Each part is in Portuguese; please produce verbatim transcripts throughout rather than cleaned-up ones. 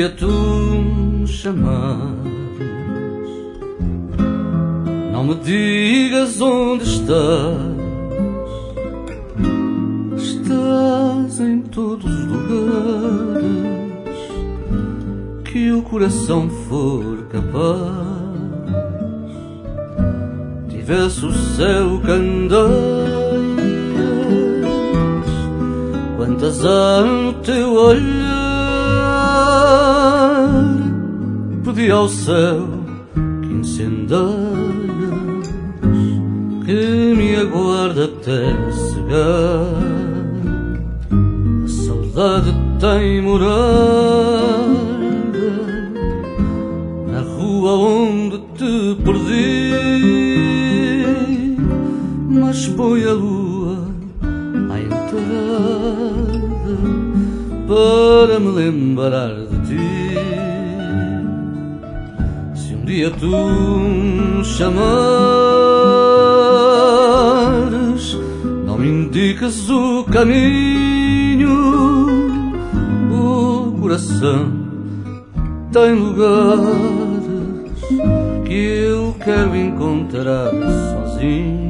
dia tu me chamares, não me digas onde estás. Estás em todos os lugares que o coração for capaz. Tivesse o céu candeias, quantas há no teu olhar. Pedi ao céu que incendeias, que me aguarda até cegar. A saudade tem morada na rua onde te perdi, mas põe a lua à entrada para me lembrar de ti. Se um dia tu me chamares, não me indicas o caminho. O coração tem lugares que eu quero encontrar sozinho.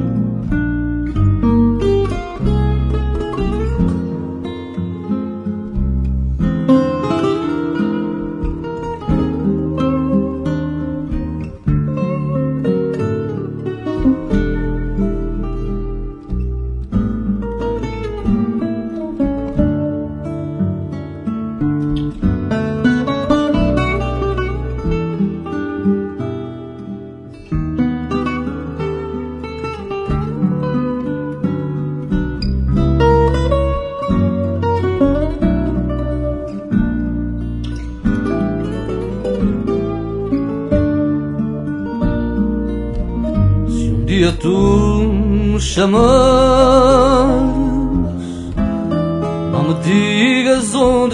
Um dia tu me chamares, não me digas onde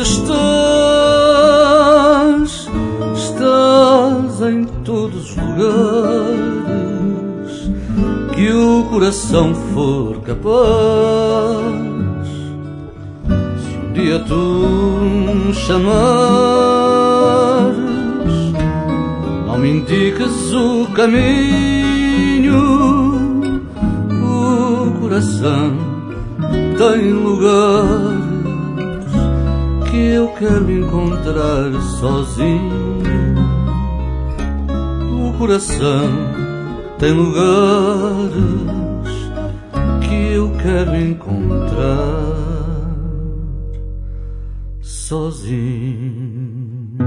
estás. Estás em todos os lugares que o coração for capaz. Se um dia tu me chamares, não me indicas o caminho. O coração tem lugares que eu quero encontrar sozinho. O coração tem lugares que eu quero encontrar sozinho.